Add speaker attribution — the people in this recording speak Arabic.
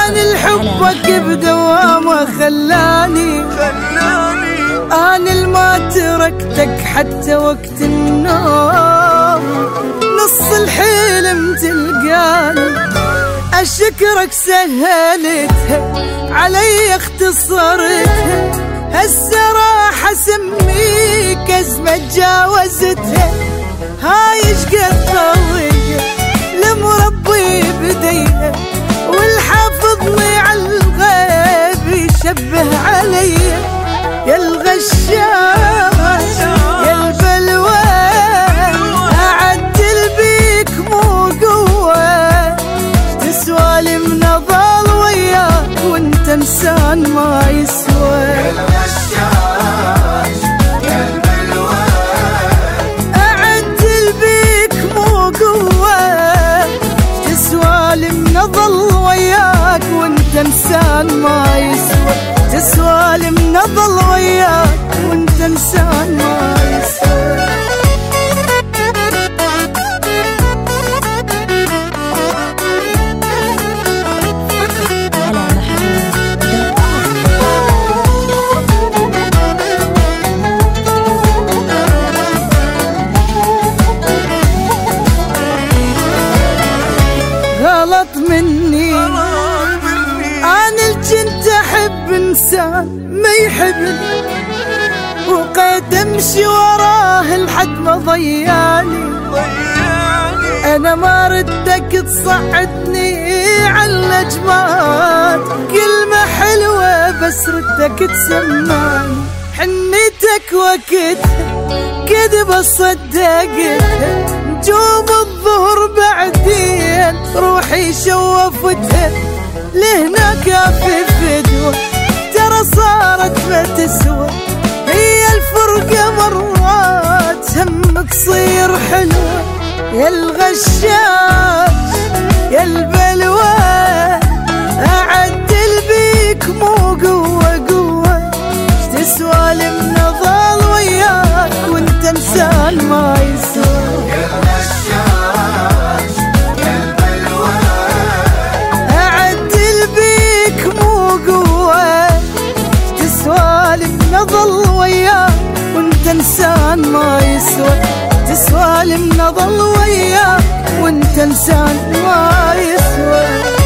Speaker 1: أنا حبك بدوامه خلاني أنا الما تركتك حتى وقت النوم، نص الحلم تلقاني أشكرك سهلتها علي اختصرتها، هالسراحة سميك أزمة تجاوزتها، هاي شقد طوية لمربي بديها والحافظني على الغيب يشبه علي، يا الغشاش يا البلوان أعدل بيك مو قوة، تسوالي من أظل وياك وانت انسان ما يسوى، يا الغشاش يا البلوان أعدل بيك مو قوة، تسوالي من أظل وياك وانت انسان ما يسوى، تسوالي من أظل وياك وانت انسان ما يسوى. غلط مني أنا الجنت أحب إنسان ما يحبني، وقيت أمشي وراه لحد ما ضيعني، أنا ما ردك تصعدني على الأجمال، كلمة حلوة بس ردك تسمعني، حنيتك وقتها كذب صدقتها، نجوم الظهر بعدين روحي شوفتها، لهناك في فدوة ترى صارت ما تسوى، هي الفرقة مرات همك صير حلوة، يا الغشاش يا البلوان أعدل بيك مو قوة قوة، تسوالي من أظل وياك وانت انسان ما يسوى، يا الغشاش يا البلوان أعدل بيك مو قوة، تسوالي من أظل وياك وانت انسان ما يسوى، تسوالي من أظل وياك وانت انسان ما يسوى.